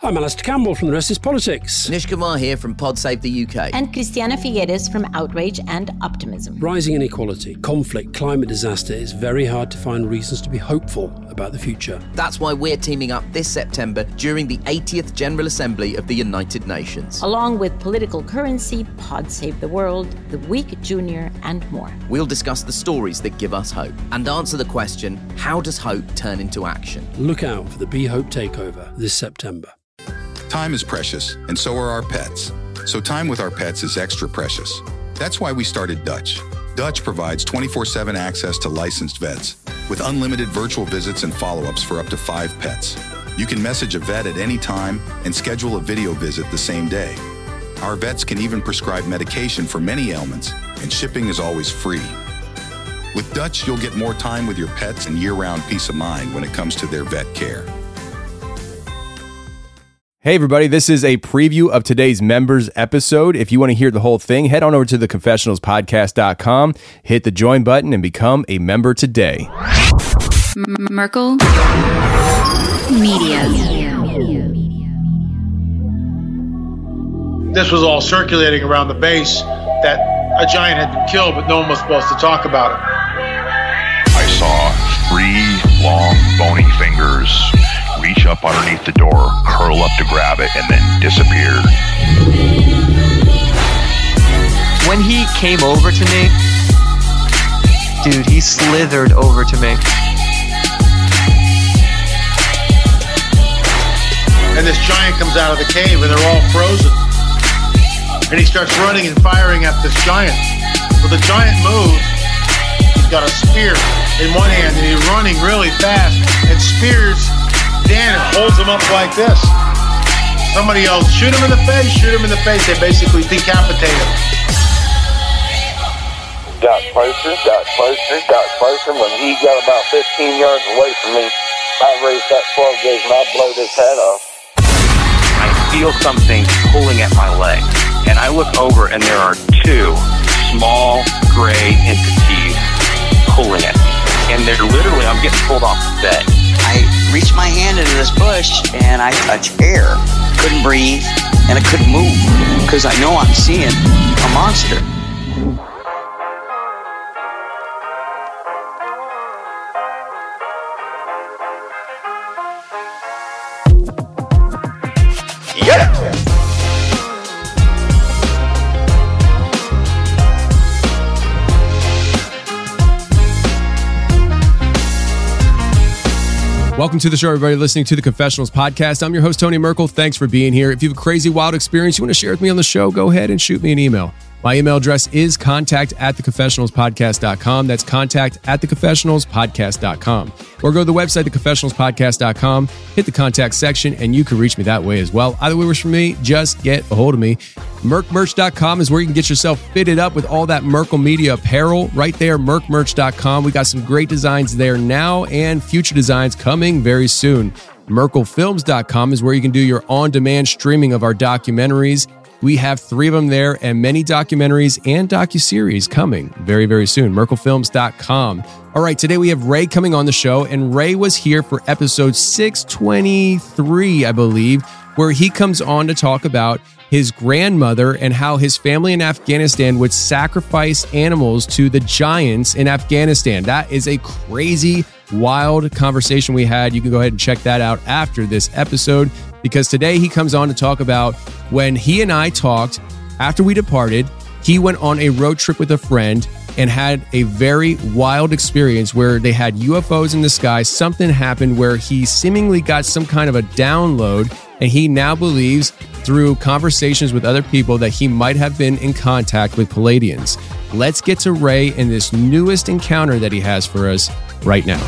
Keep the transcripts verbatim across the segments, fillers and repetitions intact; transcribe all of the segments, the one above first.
I'm Alistair Campbell from The Rest is Politics. Nish Kumar here from Pod Save the U K. And Christiana Figueres from Outrage and Optimism. Rising inequality, conflict, climate disaster, it's very hard to find reasons to be hopeful about the future. That's why we're teaming up this September during the eightieth General Assembly of the United Nations. Along with Political Currency, Pod Save the World, The Week Junior, and more. We'll discuss the stories that give us hope and answer the question, how does hope turn into action? Look out for the Be Hope Takeover this September. Time is precious, and so are our pets. So time with our pets is extra precious. That's why we started Dutch. Dutch provides twenty-four seven access to licensed vets, with unlimited virtual visits and follow-ups for up to five pets. You can message a vet at any time and schedule a video visit the same day. Our vets can even prescribe medication for many ailments, and shipping is always free. With Dutch, you'll get more time with your pets and year-round peace of mind when it comes to their vet care. Hey everybody, this is a preview of today's members episode. If you want to hear the whole thing, head on over to the confessionals podcast dot com, hit the join button, and become a member today. M- Merkel Media. This was all circulating around the base that a giant had been killed, but no one was supposed to talk about it. I saw three long, bony fingers reach up underneath the door, curl up to grab it, and then disappear. When he came over to me, dude, he slithered over to me. And this giant comes out of the cave and they're all frozen. And he starts running and firing at this giant. Well, the giant moves. He's got a spear in one hand and he's running really fast and spears Dan and holds him up like this. Somebody yells, shoot him in the face, shoot him in the face. They basically decapitate him. Got closer, got closer, got closer. When he got about fifteen yards away from me, I raised that twelve gauge and I blowed his head off. I feel something pulling at my leg, and I look over and there are two small gray entities pulling at me. And they're literally, I'm getting pulled off the bed. I reached my hand into this bush and I touched air. Couldn't breathe and I couldn't move because I know I'm seeing a monster. Yeah! Welcome to the show, everybody listening to the Confessionals Podcast. I'm your host, Tony Merkel. Thanks for being here. If you have a crazy, wild experience you want to share with me on the show, go ahead and shoot me an email. My email address is contact at the confessionals podcast dot com. That's contact at the confessionals podcast dot com. Or go to the website, the confessionals podcast dot com, hit the contact section, and you can reach me that way as well. Either way works for me. Just get a hold of me. merc merch dot com is where you can get yourself fitted up with all that Merkel Media apparel right there, merc merch dot com. We got some great designs there now and future designs coming very soon. merkel films dot com is where you can do your on-demand streaming of our documentaries. We have three of them there and many documentaries and docuseries coming very, very soon. merkel films dot com. All right, today we have Ray coming on the show, and Ray was here for episode six twenty-three, I believe, where he comes on to talk about his grandmother and how his family in Afghanistan would sacrifice animals to the giants in Afghanistan. That is a crazy, wild conversation we had. You can go ahead and check that out after this episode, because today he comes on to talk about when he and I talked after we departed. He went on a road trip with a friend and had a very wild experience where they had U F Os in the sky. Something happened where he seemingly got some kind of a download, and he now believes through conversations with other people that he might have been in contact with Palladians. Let's get to Ray and this newest encounter that he has for us right now.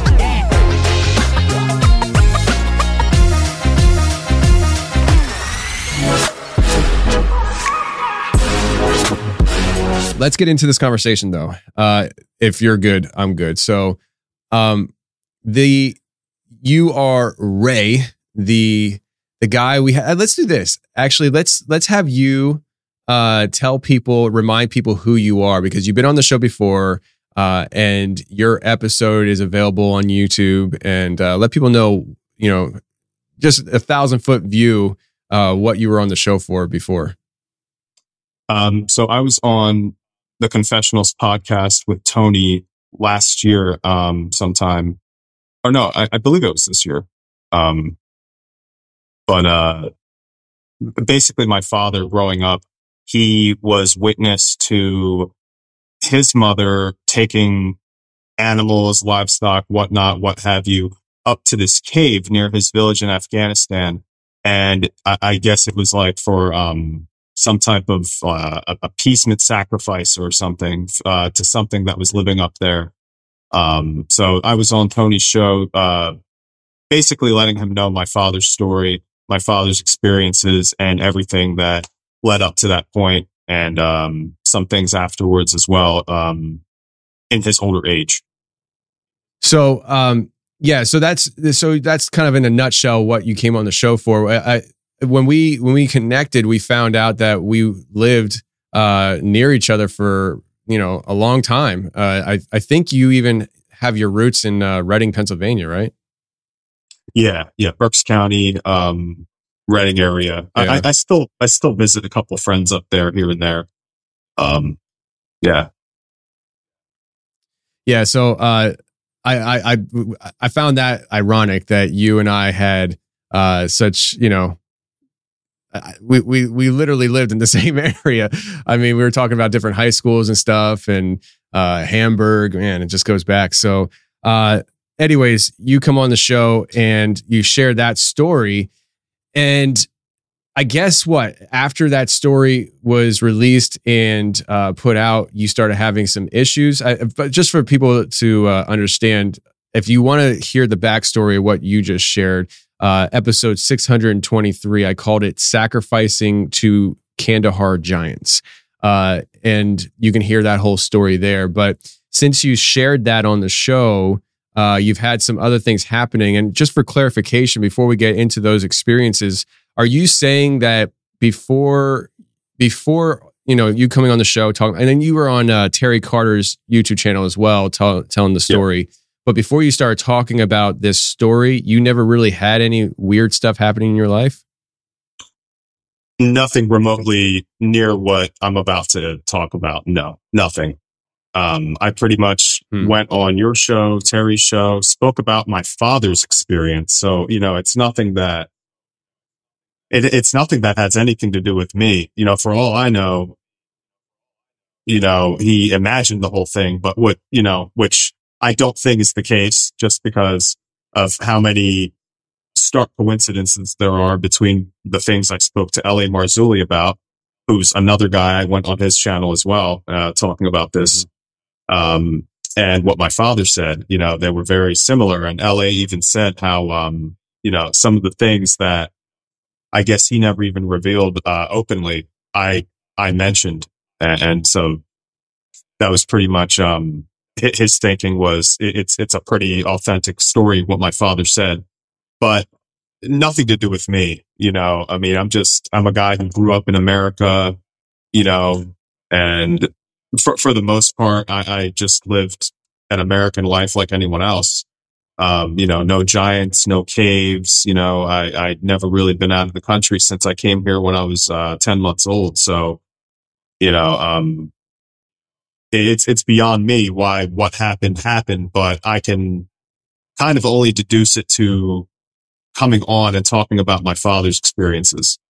Let's get into this conversation, though. Uh, if you're good, I'm good. So, um, the you are Ray, the the guy we had. Let's do this. Actually, let's let's have you uh, tell people, remind people who you are, because you've been on the show before, uh, and your episode is available on YouTube. And uh, let people know, you know, just a thousand foot view uh, what you were on the show for before. Um, so I was on the Confessionals podcast with Tony last year, um, sometime, or no, I, I believe it was this year. Um, but, uh, basically my father growing up, he was witness to his mother taking animals, livestock, whatnot, what have you, up to this cave near his village in Afghanistan. And I, I guess it was like for, um, some type of, uh, appeasement sacrifice or something, uh, to something that was living up there. Um, so I was on Tony's show, uh, basically letting him know my father's story, my father's experiences, and everything that led up to that point, and, um, some things afterwards as well, um, in his older age. So, um, yeah, so that's, so that's kind of in a nutshell what you came on the show for. I, I when we, when we connected, we found out that we lived, uh, near each other for, you know, a long time. Uh, I, I think you even have your roots in, uh, Reading, Pennsylvania, right? Yeah. Yeah. Berks County, um, Reading area. Yeah. I, I still, I still visit a couple of friends up there here and there. Um, yeah. Yeah. So, uh, I, I, I, I found that ironic that you and I had, uh, such, you know, we, we, we literally lived in the same area. I mean, we were talking about different high schools and stuff, and, uh, Hamburg, man, it just goes back. So, uh, anyways, you come on the show and you share that story. And I guess what, after that story was released and uh, put out, you started having some issues. I, but just for people to uh, understand, if you want to hear the backstory of what you just shared, uh, episode six hundred twenty-three, I called it Sacrificing to Kandahar Giants. Uh, and you can hear that whole story there. But since you shared that on the show, uh, you've had some other things happening. And just for clarification, before we get into those experiences, are you saying that before, before you know, you coming on the show, talking, and then you were on uh, Terry Carter's YouTube channel as well, tell, telling the story. Yep. But before you started talking about this story, you never really had any weird stuff happening in your life? Nothing remotely near what I'm about to talk about. No, nothing. Um, I pretty much hmm. went on your show, Terry's show, spoke about my father's experience. So, you know, it's nothing that, it, it's nothing that has anything to do with me. You know, for all I know, you know, he imagined the whole thing, but what, you know, which I don't think is the case, just because of how many stark coincidences there are between the things I spoke to L A Marzulli about, who's another guy. I went on his channel as well, uh, talking about this. Um, and what my father said, you know, they were very similar. And L A even said how, um, you know, some of the things that I guess he never even revealed, uh, openly, I, I mentioned. And, and so that was pretty much, um, his thinking was it's, it's a pretty authentic story, what my father said, but nothing to do with me. You know, I mean, I'm just, I'm a guy who grew up in America, you know, and for, for the most part, I, I just lived an American life like anyone else. Um, you know, no giants, no caves, you know, I, I'd never really been out of the country since I came here when I was, uh, ten months old. So, you know, um, it's, it's beyond me why what happened happened, but I can kind of only deduce it to coming on and talking about my father's experiences.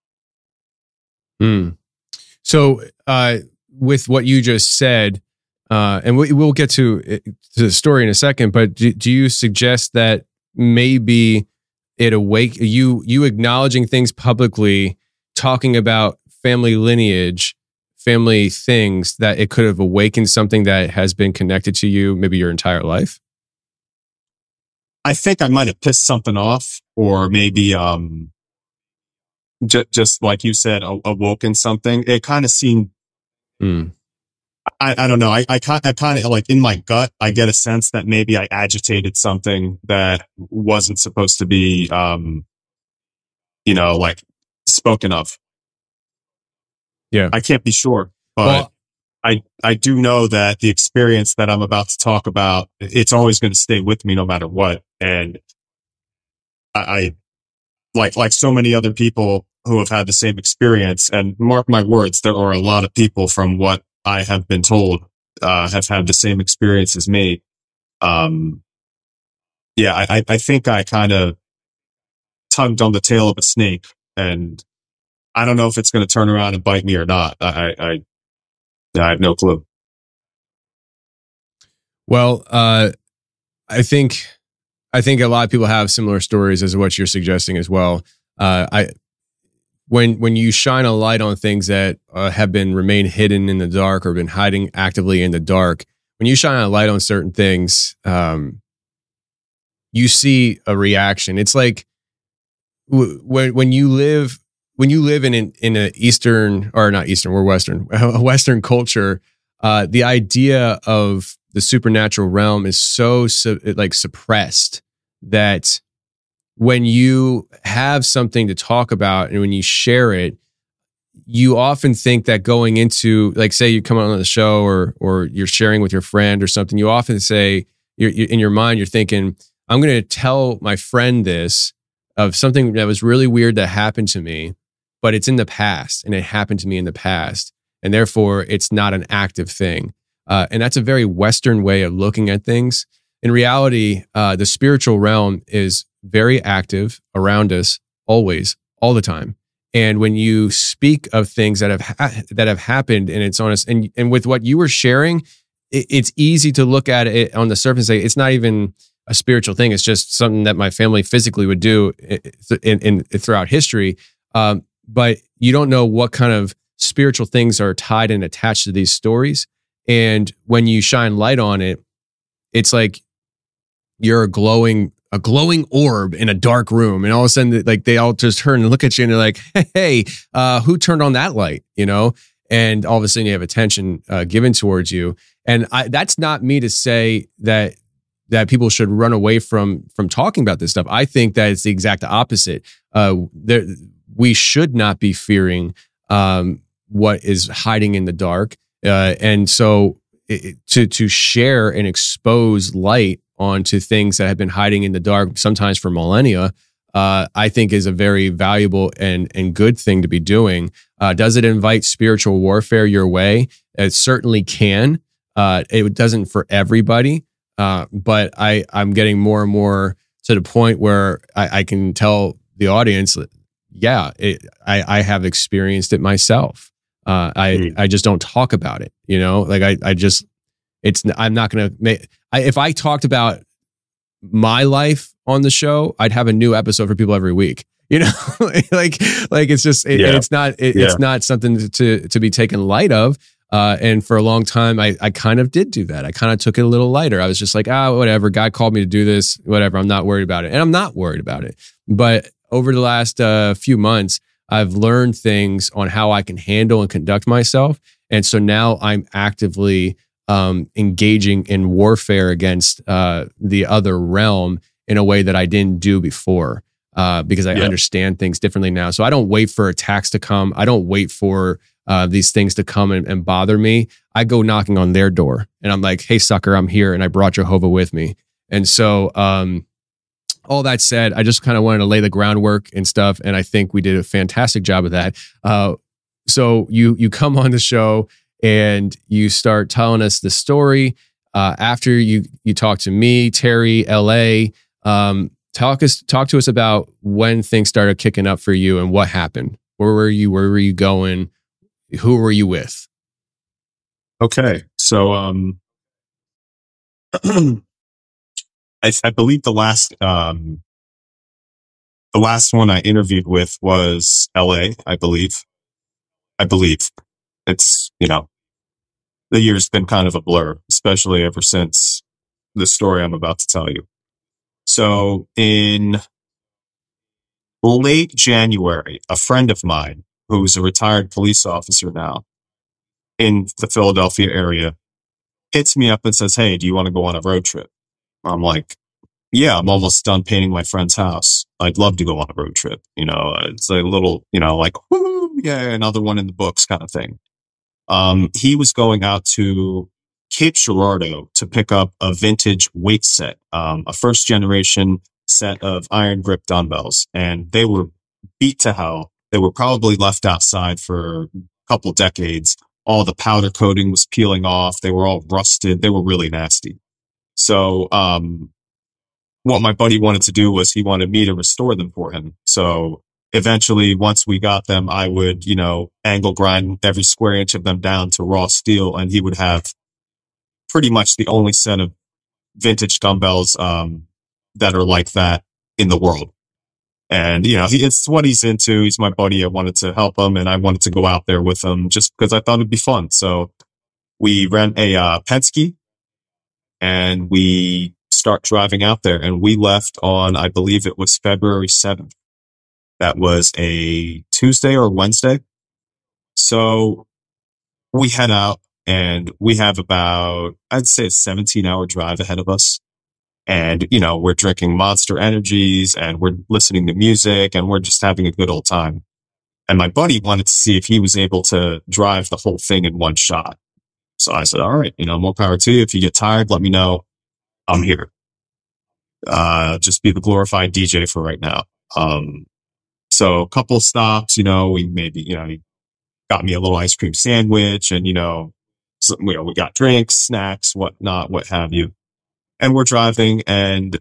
Hmm. So, uh, with what you just said, uh, and we, we'll get to, to the story in a second, but do, do you suggest that maybe it awake you, you acknowledging things publicly, talking about family lineage, family things, that it could have awakened something that has been connected to you maybe your entire life? I think I might have pissed something off, or maybe, um, j- just like you said, a- awoken something. It kind of seemed, mm. I, I don't know. I, I kind I kind of like in my gut, I get a sense that maybe I agitated something that wasn't supposed to be, um, you know, like spoken of. Yeah. I can't be sure, but well, I, I do know that the experience that I'm about to talk about, it's always going to stay with me no matter what. And I, I like, like so many other people, who have had the same experience. And mark my words, there are a lot of people from what I have been told, uh, have had the same experience as me. Um, yeah, I, I think I kind of tugged on the tail of a snake, and I don't know if it's going to turn around and bite me or not. I, I, I have no clue. Well, uh, I think, I think a lot of people have similar stories as what you're suggesting as well. Uh, I, when, when you shine a light on things that uh, have been remained hidden in the dark or been hiding actively in the dark, when you shine a light on certain things, um, you see a reaction. It's like w- when, when you live, when you live in an, in a Eastern or not Eastern, we're Western, a Western culture, uh, the idea of the supernatural realm is so su- like suppressed that when you have something to talk about and when you share it, you often think that going into, like, say you come on the show or or you're sharing with your friend or something, you often say, you're, you're, in your mind, you're thinking, I'm going to tell my friend this of something that was really weird that happened to me, but it's in the past and it happened to me in the past. And therefore, it's not an active thing. Uh, and that's a very Western way of looking at things. In reality, uh, the spiritual realm is very active around us always, all the time. And when you speak of things that have ha- that have happened and it's on us, and, and with what you were sharing, it, it's easy to look at it on the surface and say, it's not even a spiritual thing. It's just something that my family physically would do in, in, in throughout history. Um, but you don't know what kind of spiritual things are tied and attached to these stories. And when you shine light on it, it's like you're a glowing, a glowing orb in a dark room. And all of a sudden, like, they all just turn and look at you and they're like, hey, uh, who turned on that light? You know? And all of a sudden you have attention uh, given towards you. And I, that's not me to say that that people should run away from from talking about this stuff. I think that it's the exact opposite. Uh, there, we should not be fearing um, what is hiding in the dark. Uh, and so it, to to share and expose light onto things that have been hiding in the dark, sometimes for millennia, uh, I think is a very valuable and and good thing to be doing. Uh, does it invite spiritual warfare your way? It certainly can. Uh, it doesn't for everybody. Uh, but I, I'm getting more and more to the point where I, I can tell the audience, yeah, it, I, I have experienced it myself. Uh, I, mm. I just don't talk about it, you know, like I, I just, it's, I'm not going to make, I, if I talked about my life on the show, I'd have a new episode for people every week, you know, like, like it's just, it, yeah. it's not, it, yeah. it's not something to, to be taken light of. Uh, and for a long time, I, I kind of did do that. I kind of took it a little lighter. I was just like, ah, whatever. God called me to do this, whatever. I'm not worried about it. And I'm not worried about it. But over the last uh, few months, I've learned things on how I can handle and conduct myself. And so now I'm actively um, engaging in warfare against uh, the other realm in a way that I didn't do before uh, because I yep. understand things differently now. So I don't wait for attacks to come. I don't wait for Uh, these things to come and, and bother me. I go knocking on their door and I'm like, hey, sucker, I'm here. And I brought Jehovah with me. And so um, all that said, I just kind of wanted to lay the groundwork and stuff. And I think we did a fantastic job of that. Uh, so you you come on the show and you start telling us the story. Uh, after you you talk to me, Terry, L A, um, talk us talk to us about when things started kicking up for you and what happened. Where were you? Where were you going? Who were you with? Okay. So, um, I, I believe the last, um, the last one I interviewed with was L A, I believe. I believe it's, you know, the year's been kind of a blur, especially ever since the story I'm about to tell you. So in late January, a friend of mine, who's a retired police officer now in the Philadelphia area, hits me up and says, hey, do you want to go on a road trip? I'm like, yeah, I'm almost done painting my friend's house. I'd love to go on a road trip. You know, it's a little, you know, like, woo, yeah, another one in the books kind of thing. Um, he was going out to Cape Girardeau to pick up a vintage weight set, um, a first generation set of iron grip dumbbells. And they were beat to hell. They were probably left outside for a couple decades. All the powder coating was peeling off. They were all rusted. They were really nasty. So, um, what my buddy wanted to do was he wanted me to restore them for him. So eventually, once we got them, I would, you know, angle grind every square inch of them down to raw steel, and he would have pretty much the only set of vintage dumbbells, um, that are like that in the world. And, you know, he, it's what he's into. He's my buddy. I wanted to help him, and I wanted to go out there with him just because I thought it'd be fun. So we rent a, uh, Penske, and we start driving out there, and we left on, I believe it was February seventh. That was a Tuesday or Wednesday. So we head out, and we have about, I'd say a seventeen hour drive ahead of us. And, you know, we're drinking Monster Energies, and we're listening to music, and we're just having a good old time. And my buddy wanted to see if he was able to drive the whole thing in one shot. So I said, all right, you know, more power to you. If you get tired, let me know. I'm here. Uh, just be the glorified D J for right now. Um, so a couple of stops, you know, we maybe, you know, he got me a little ice cream sandwich, and, you know, so, you know, we got drinks, snacks, whatnot, what have you. And we're driving, and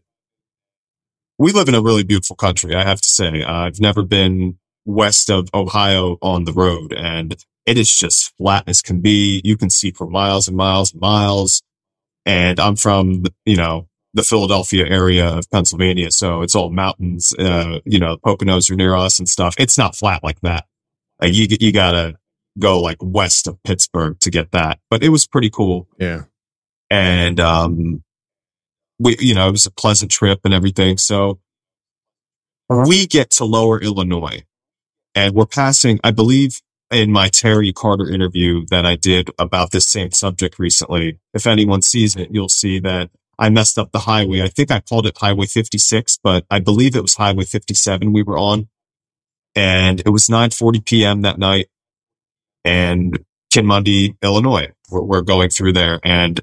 we live in a really beautiful country, I have to say. Uh, I've never been west of Ohio on the road, and it is just flat as can be. You can see for miles and miles and miles. And I'm from, you know, the Philadelphia area of Pennsylvania, so it's all mountains. Uh, you know, Poconos are near us and stuff. It's not flat like that. Like you, you gotta go like west of Pittsburgh to get that. But it was pretty cool. Yeah. And, um, we, you know, it was a pleasant trip and everything. So we get to Lower Illinois, and we're passing, I believe in my Terry Carter interview that I did about this same subject recently, if anyone sees it, you'll see that I messed up the highway. I think I called it Highway fifty-six, but I believe it was Highway fifty-seven we were on. And it was nine forty p.m. that night, and Kinmundy, Illinois, we're, we're going through there. And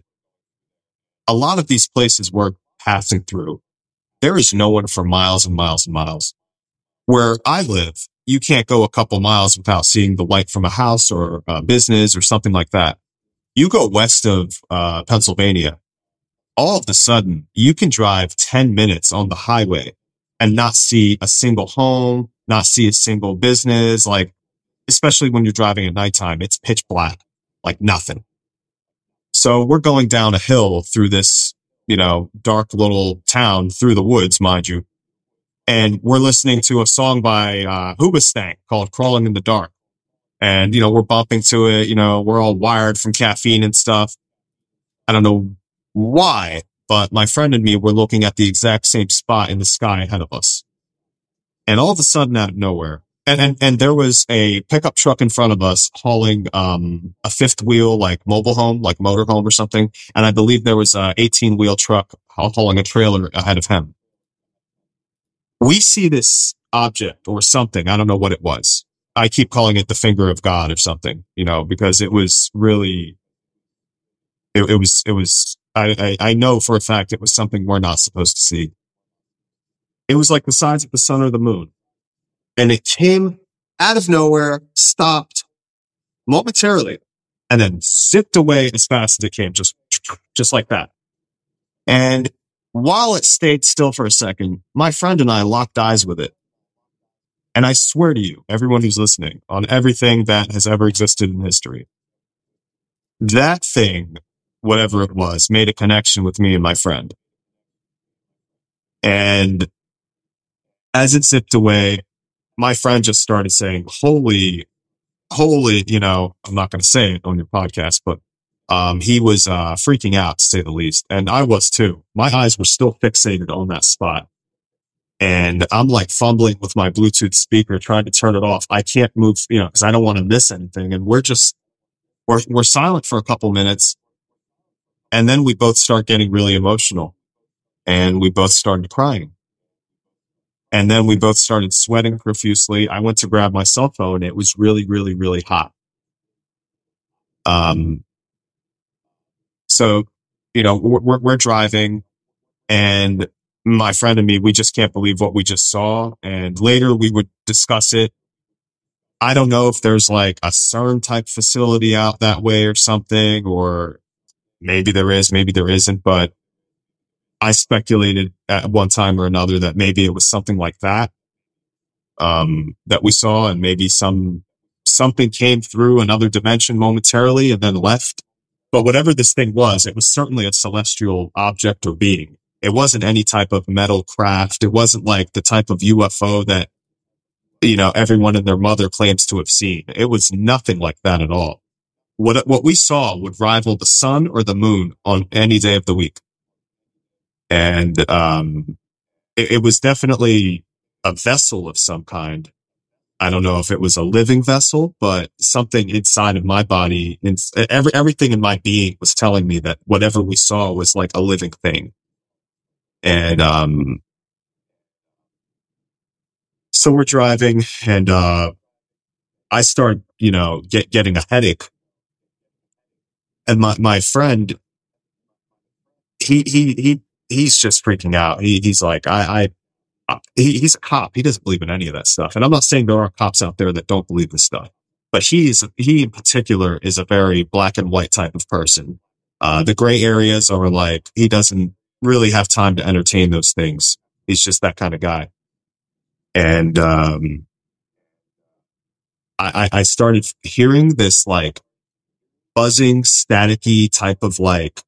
a lot of these places we're passing through, there is no one for miles and miles and miles. Where I live, you can't go a couple miles without seeing the light from a house or a business or something like that. You go west of uh, Pennsylvania, all of a sudden you can drive ten minutes on the highway and not see a single home, not see a single business. Like, especially when you're driving at nighttime, it's pitch black, like nothing. So we're going down a hill through this, you know, dark little town through the woods, mind you. And we're listening to a song by uh, Hoobastank called Crawling in the Dark. And, you know, we're bumping to it. You know, we're all wired from caffeine and stuff. I don't know why, but my friend and me were looking at the exact same spot in the sky ahead of us. And all of a sudden, out of nowhere, and, and, and there was a pickup truck in front of us hauling, um, a fifth wheel, like mobile home, like motorhome or something. And I believe there was a eighteen wheel truck hauling a trailer ahead of him. We see this object or something. I don't know what it was. I keep calling it the finger of God or something, you know, because it was really, it, it was, it was, I, I, I know for a fact it was something we're not supposed to see. It was like the size of the sun or the moon. And it came out of nowhere, stopped momentarily, and then zipped away as fast as it came, just, just like that. And while it stayed still for a second, my friend and I locked eyes with it. And I swear to you, everyone who's listening, on everything that has ever existed in history, that thing, whatever it was, made a connection with me and my friend. And as it zipped away, my friend just started saying, holy, holy, you know, I'm not going to say it on your podcast, but um, he was uh, freaking out, to say the least. And I was too. My eyes were still fixated on that spot. And I'm like fumbling with my Bluetooth speaker, trying to turn it off. I can't move, you know, because I don't want to miss anything. And we're just, we're, we're silent for a couple minutes. And then we both start getting really emotional. And we both started crying. And then we both started sweating profusely. I went to grab my cell phone. It was really, really, really hot. Um, so, you know, we're, we're driving, and my friend and me, we just can't believe what we just saw. And later we would discuss it. I don't know if there's like a CERN type facility out that way or something, or maybe there is, maybe there isn't, but I speculated at one time or another that maybe it was something like that, um, that we saw, and maybe some, something came through another dimension momentarily and then left. But whatever this thing was, it was certainly a celestial object or being. It wasn't any type of metal craft. It wasn't like the type of U F O that, you know, everyone and their mother claims to have seen. It was nothing like that at all. What, what we saw would rival the sun or the moon on any day of the week. And, um, it, it was definitely a vessel of some kind. I don't know if it was a living vessel, but something inside of my body, in, every, everything in my being was telling me that whatever we saw was like a living thing. And, um, so we're driving and, uh, I start, you know, get, getting a headache. And my, my friend, he, he, he, he's just freaking out. He, he's like, I, I, he, he's a cop. He doesn't believe in any of that stuff. And I'm not saying there are cops out there that don't believe this stuff, but he's, he in particular is a very black and white type of person. Uh, the gray areas are like, he doesn't really have time to entertain those things. He's just that kind of guy. And, um, I, I started hearing this like buzzing, staticky type of like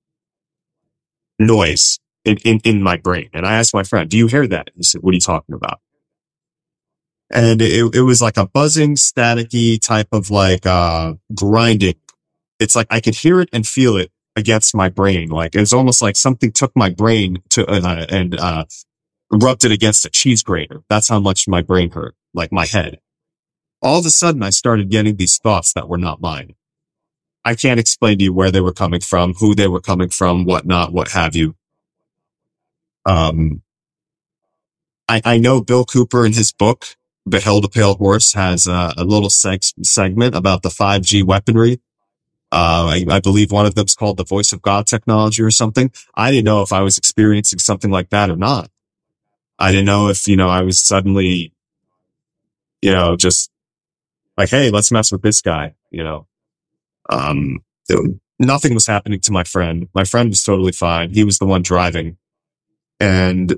noise in, in, in my brain. And I asked my friend, do you hear that? He said, what are you talking about? And it, it was like a buzzing, staticky type of like, uh, grinding. It's like I could hear it and feel it against my brain. Like it's almost like something took my brain to, uh, and, uh, rubbed it against a cheese grater. That's how much my brain hurt, like my head. All of a sudden, I started getting these thoughts that were not mine. I can't explain to you where they were coming from, who they were coming from, whatnot, what have you. Um, I, I know Bill Cooper in his book, Beheld a Pale Horse, has a, a little seg- segment about the five G weaponry. Uh, I, I believe one of them is called the Voice of God technology or something. I didn't know if I was experiencing something like that or not. I didn't know if, you know, I was suddenly, you know, just like, hey, let's mess with this guy, you know. Um, it, nothing was happening to my friend. My friend was totally fine. He was the one driving. And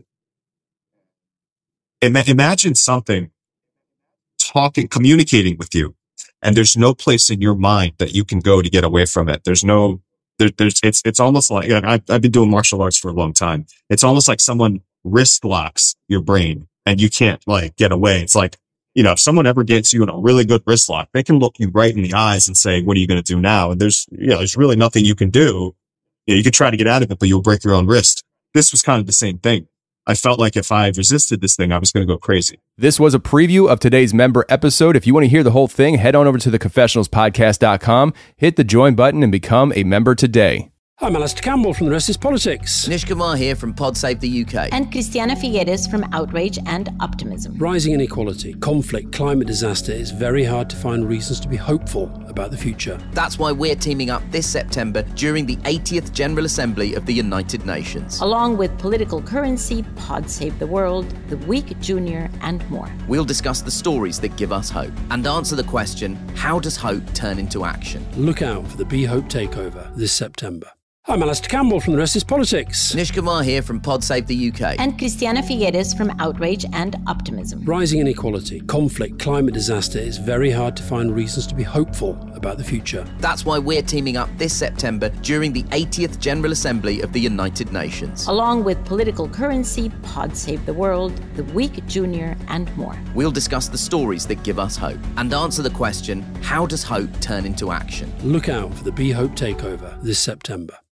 Im- imagine something talking, communicating with you, and there's no place in your mind that you can go to get away from it. There's no, there, there's, it's, it's almost like, I've, I've been doing martial arts for a long time. It's almost like someone wrist locks your brain and you can't like get away. It's like, you know, if someone ever gets you in a really good wrist lock, they can look you right in the eyes and say, what are you going to do now? And there's, you know, there's really nothing you can do. You know, you could try to get out of it, but you'll break your own wrist. This was kind of the same thing. I felt like if I resisted this thing, I was going to go crazy. This was a preview of today's member episode. If you want to hear the whole thing, head on over to the confessionals podcast dot com, hit the join button, and become a member today. I'm Alistair Campbell from The Rest is Politics. Nish Kumar here from PodSave the U K. And Christiana Figueres from Outrage and Optimism. Rising inequality, conflict, climate disaster, it's very hard to find reasons to be hopeful about the future. That's why we're teaming up this September during the eightieth General Assembly of the United Nations. Along with Political Currency, Pod Save the World, The Week Junior, and more. We'll discuss the stories that give us hope and answer the question, how does hope turn into action? Look out for the Be Hope Takeover this September. I'm Alistair Campbell from The Rest is Politics. Nish Kumar here from PodSave the U K. And Christiana Figueres from Outrage and Optimism. Rising inequality, conflict, climate disaster, it's very hard to find reasons to be hopeful about the future. That's why we're teaming up this September during the eightieth General Assembly of the United Nations. Along with Political Currency, Pod Save the World, The Week Junior, and more. We'll discuss the stories that give us hope and answer the question, how does hope turn into action? Look out for the Be Hope Takeover this September.